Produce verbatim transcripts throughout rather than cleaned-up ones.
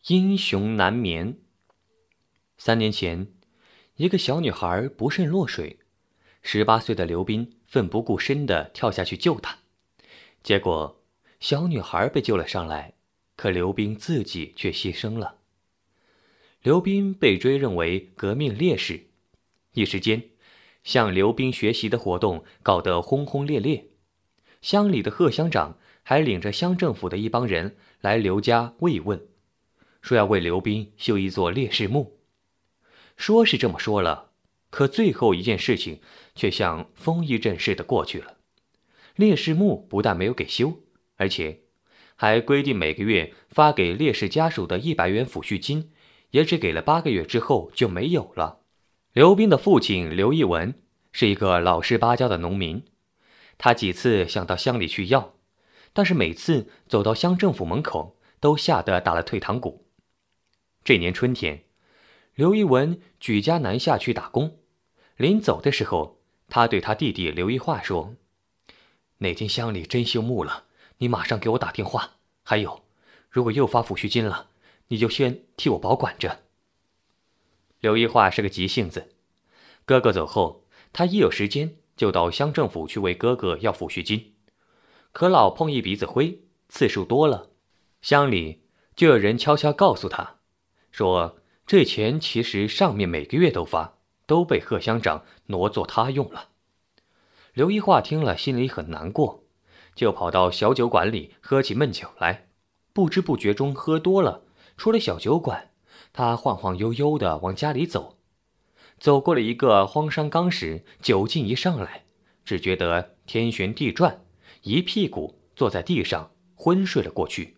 英雄难眠。三年前，一个小女孩不慎落水，十八岁的刘斌奋不顾身地跳下去救她，结果小女孩被救了上来，可刘斌自己却牺牲了。刘斌被追认为革命烈士，一时间向刘斌学习的活动搞得轰轰烈烈。乡里的贺乡长还领着乡政府的一帮人来刘家慰问，说要为刘斌修一座烈士墓。说是这么说了，可最后一件事情却像风一阵似的过去了。烈士墓不但没有给修，而且还规定每个月发给烈士家属的一百元抚恤金，也只给了八个月之后就没有了。刘斌的父亲刘义文是一个老实巴交的农民，他几次想到乡里去要，但是每次走到乡政府门口都吓得打了退堂鼓。这年春天，刘义文举家南下去打工，临走的时候，他对他弟弟刘一化说：哪天乡里真修墓了，你马上给我打电话，还有如果又发抚恤金了，你就先替我保管着。刘一化是个急性子，哥哥走后，他一有时间就到乡政府去为哥哥要抚恤金，可老碰一鼻子灰，次数多了，乡里就有人悄悄告诉他，说这钱其实上面每个月都发，都被贺乡长挪作他用了。刘一化听了心里很难过，就跑到小酒馆里喝起闷酒来，不知不觉中喝多了，出了小酒馆，他晃晃悠悠地往家里走。走过了一个荒山岗时，酒劲一上来，只觉得天旋地转，一屁股坐在地上昏睡了过去。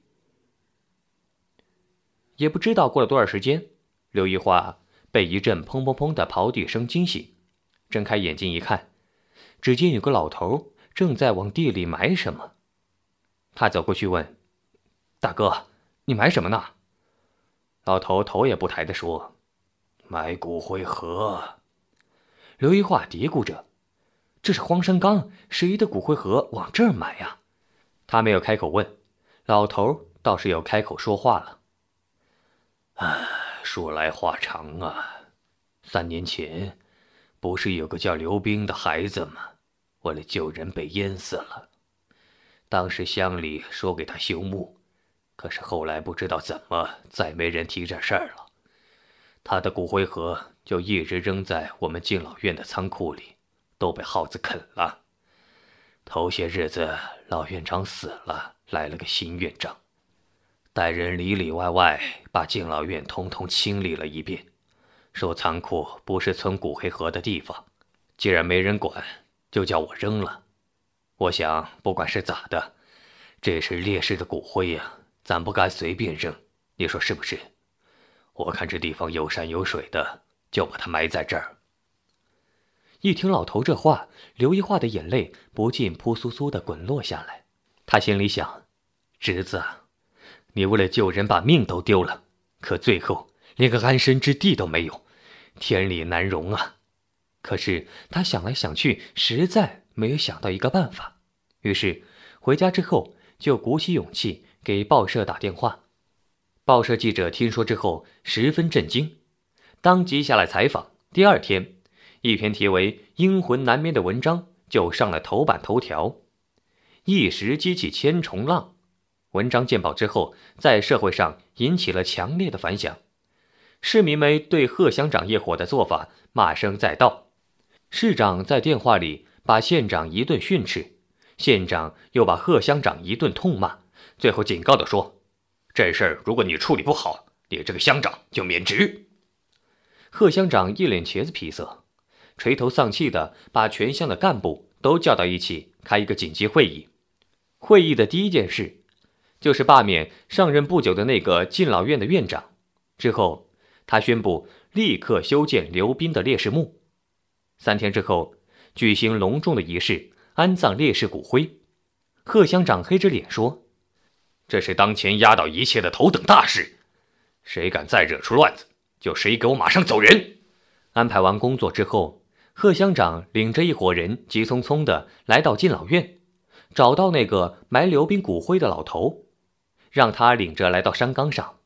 也不知道过了多少时间，刘一化被一阵砰砰砰的刨地声惊醒，睁开眼睛一看，只见有个老头正在往地里埋什么。他走过去问：大哥，你埋什么呢？老头头也不抬地说：埋骨灰盒。刘一化嘀咕着，这是荒山岗，谁的骨灰盒往这儿埋呀？他没有开口问，老头倒是有开口说话了。啊，说来话长啊，三年前不是有个叫刘冰的孩子吗？为了救人被淹死了，当时乡里说给他修墓，可是后来不知道怎么再没人提这事儿了，他的骨灰盒就一直扔在我们敬老院的仓库里，都被耗子啃了。头些日子老院长死了，来了个新院长，带人里里外外把敬老院通通清理了一遍，说仓库不是存骨灰盒的地方，既然没人管，就叫我扔了。我想不管是咋的，这是烈士的骨灰呀，咱不该随便扔，你说是不是？我看这地方有山有水的，就把它埋在这儿。一听老头这话，刘一化的眼泪不禁扑簌簌地滚落下来。他心里想，侄子啊，你为了救人把命都丢了，可最后连个安身之地都没有，天理难容啊。可是他想来想去，实在没有想到一个办法，于是回家之后就鼓起勇气给报社打电话。报社记者听说之后十分震惊，当即下来采访。第二天，一篇题为《阴魂难眠》的文章就上了头版头条，一时激起千重浪。文章见报之后，在社会上引起了强烈的反响，市民们对贺乡长业火的做法骂声载道。市长在电话里把县长一顿训斥，县长又把贺乡长一顿痛骂，最后警告地说，这事儿如果你处理不好，你这个乡长就免职。贺乡长一脸茄子皮色，垂头丧气的把全乡的干部都叫到一起开一个紧急会议。会议的第一件事就是罢免上任不久的那个敬老院的院长，之后他宣布立刻修建刘斌的烈士墓。三天之后，举行隆重的仪式，安葬烈士骨灰。贺乡长黑着脸说，这是当前压倒一切的头等大事，谁敢再惹出乱子，就谁给我马上走人。安排完工作之后，贺乡长领着一伙人急匆匆地来到敬老院，找到那个埋刘斌骨灰的老头，让他领着来到山岗上，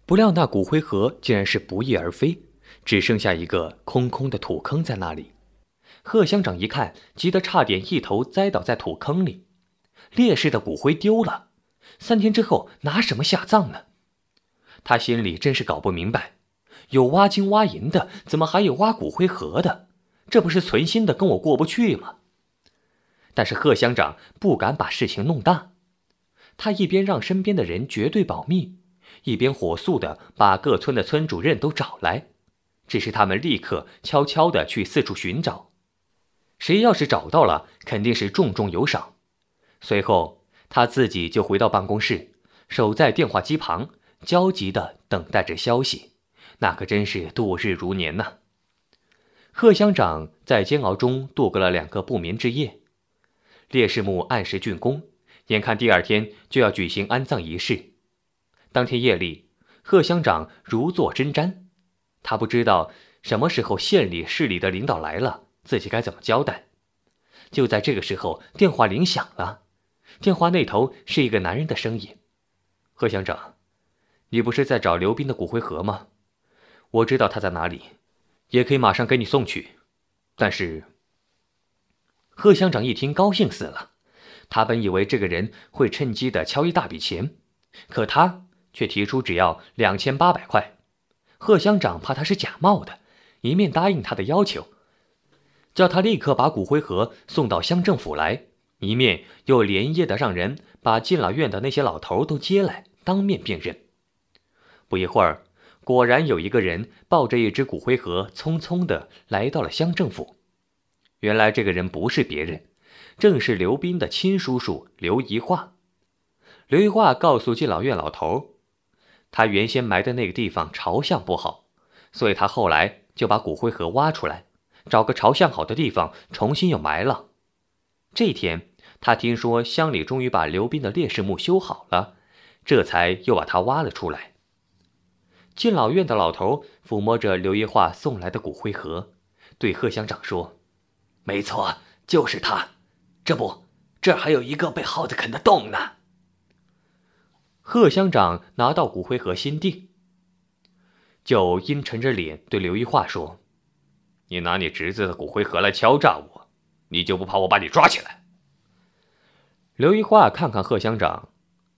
不料那骨灰盒竟然是不翼而飞，只剩下一个空空的土坑在那里。贺乡长一看，急得差点一头栽倒在土坑里。烈士的骨灰丢了，三天之后拿什么下葬呢？他心里真是搞不明白，有挖金挖银的，怎么还有挖骨灰盒的？这不是存心的跟我过不去吗？但是贺乡长不敢把事情弄大，他一边让身边的人绝对保密，一边火速的把各村的村主任都找来，只是他们立刻悄悄的去四处寻找，谁要是找到了，肯定是重重有赏。随后他自己就回到办公室，守在电话机旁，焦急地等待着消息，那可真是度日如年呐、啊。贺乡长在煎熬中度过了两个不眠之夜。烈士墓按时竣工，眼看第二天就要举行安葬仪式。当天夜里，贺乡长如坐针毡，他不知道什么时候县里市里的领导来了，自己该怎么交代。就在这个时候，电话铃响了，电话那头是一个男人的声音：“贺乡长，你不是在找刘斌的骨灰盒吗？我知道他在哪里，也可以马上给你送去。但是……”贺乡长一听高兴死了，他本以为这个人会趁机的敲一大笔钱，可他却提出只要两千八百块。贺乡长怕他是假冒的，一面答应他的要求，叫他立刻把骨灰盒送到乡政府来，一面又连夜的让人把敬老院的那些老头都接来，当面辨认。不一会儿，果然有一个人抱着一只骨灰盒匆匆的来到了乡政府。原来这个人不是别人，正是刘斌的亲叔叔刘一化。刘一化告诉敬老院老头，他原先埋的那个地方朝向不好，所以他后来就把骨灰盒挖出来，找个朝向好的地方重新又埋了。这天，他听说乡里终于把刘斌的烈士墓修好了，这才又把它挖了出来。敬老院的老头抚摸着刘一化送来的骨灰盒，对贺乡长说：“没错，就是他。这不，这儿还有一个被耗子啃的洞呢。”贺乡长拿到骨灰盒心定，就阴沉着脸对刘一化说：“你拿你侄子的骨灰盒来敲诈我，你就不怕我把你抓起来？”刘一化看看贺乡长，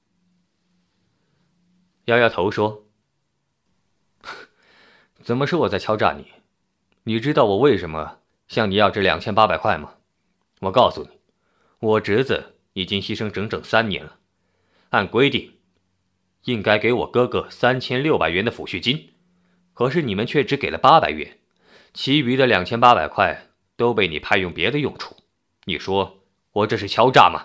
摇摇头说：“怎么是我在敲诈你？你知道我为什么向你要这两千八百块吗？我告诉你，我侄子已经牺牲整整三年了，按规定应该给我哥哥三千六百元的抚恤金，可是你们却只给了八百元，其余的两千八百块都被你派用别的用处，你说我这是敲诈吗？”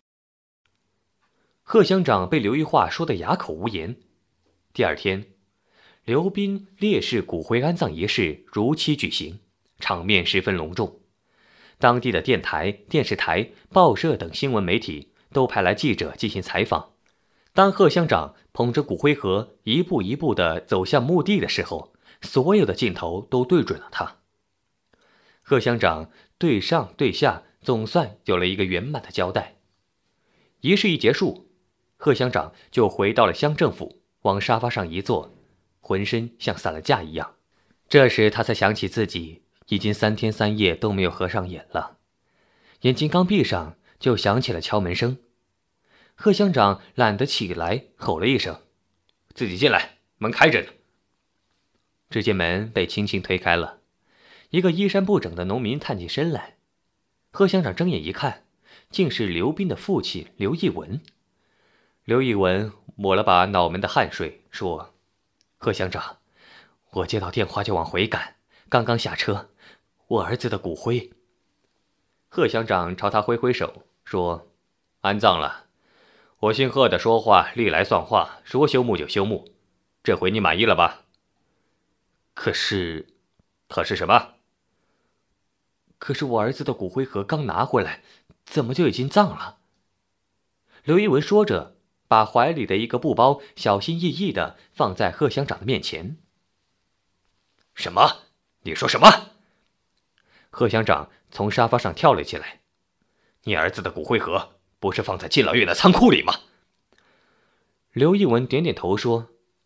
贺乡长被刘一化说得哑口无言。第二天，刘斌烈士骨灰安葬仪式如期举行，场面十分隆重。当地的电台、电视台、报社等新闻媒体都派来记者进行采访。当贺乡长捧着骨灰盒一步一步地走向墓地的时候，所有的镜头都对准了他。贺乡长对上对下，总算有了一个圆满的交代。仪式一结束，贺乡长就回到了乡政府，往沙发上一坐，浑身像散了架一样。这时他才想起自己已经三天三夜都没有合上眼了，眼睛刚闭上就响起了敲门声。贺乡长懒得起来，吼了一声：“自己进来，门开着呢。”只见门被轻轻推开了，一个衣衫不整的农民探起身来。贺乡长睁眼一看，竟是刘斌的父亲刘义文。刘义文抹了把脑门的汗水，说：“贺乡长，我接到电话就往回赶，刚刚下车，我儿子的骨灰。”贺乡长朝他挥挥手，说：“安葬了。我姓贺的说话历来算话，说休墓就休墓，这回你满意了吧？”“可是……可是什么？”“可是我儿子的骨灰盒刚拿回来，怎么就已经葬了？”刘一文说着，把怀里的一个布包小心翼翼地放在贺乡长的面前。“什么？你说什么？”贺乡长从沙发上跳了起来。“你儿子的骨灰盒不是放在敬老院的仓库里吗？”刘义文点点头说：“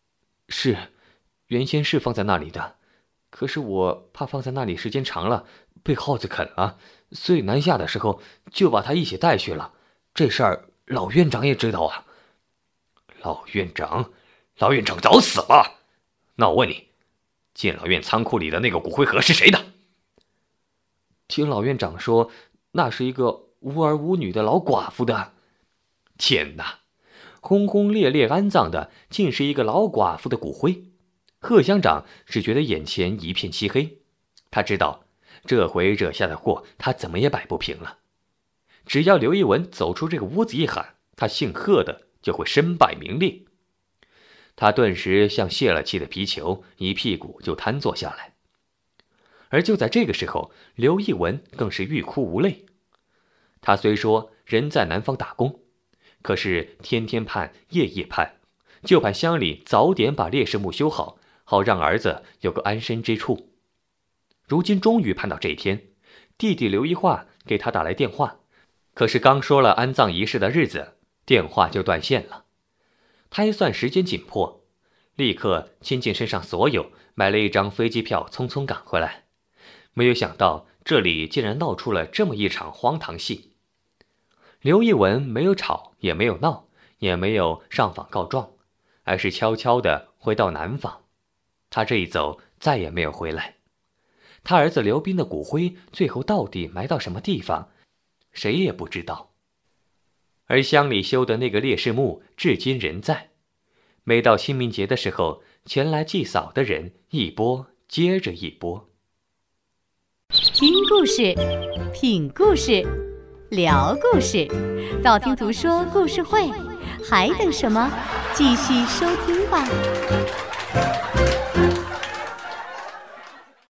是，原先是放在那里的，可是我怕放在那里时间长了被耗子啃了，所以南下的时候就把它一起带去了。这事儿老院长也知道啊。老院长？老院长早死了。那我问你，敬老院仓库里的那个骨灰盒是谁的？听老院长说，那是一个无儿无女的老寡妇的。天哪，轰轰烈烈安葬的竟是一个老寡妇的骨灰。贺乡长只觉得眼前一片漆黑，他知道这回惹下的祸他怎么也摆不平了。只要刘一文走出这个屋子一喊，他姓贺的就会身败名裂。他顿时像泄了气的皮球，一屁股就瘫坐下来。而就在这个时候，刘一文更是欲哭无泪。他虽说人在南方打工，可是天天盼夜夜盼，就盼乡里早点把烈士墓修好，好让儿子有个安身之处。如今终于盼到这一天，弟弟刘一化给他打来电话，可是刚说了安葬仪式的日子，电话就断线了。他一算时间紧迫，立刻倾尽身上所有，买了一张飞机票，匆匆赶回来。没有想到这里竟然闹出了这么一场荒唐戏。刘一文没有吵，也没有闹，也没有上访告状，而是悄悄地回到南方。他这一走再也没有回来。他儿子刘斌的骨灰最后到底埋到什么地方，谁也不知道。而乡里修的那个烈士墓至今仍在，每到清明节的时候，前来祭扫的人一波接着一波。 听故事，品故事，聊故事，道听途说故事会，还等什么？继续收听吧。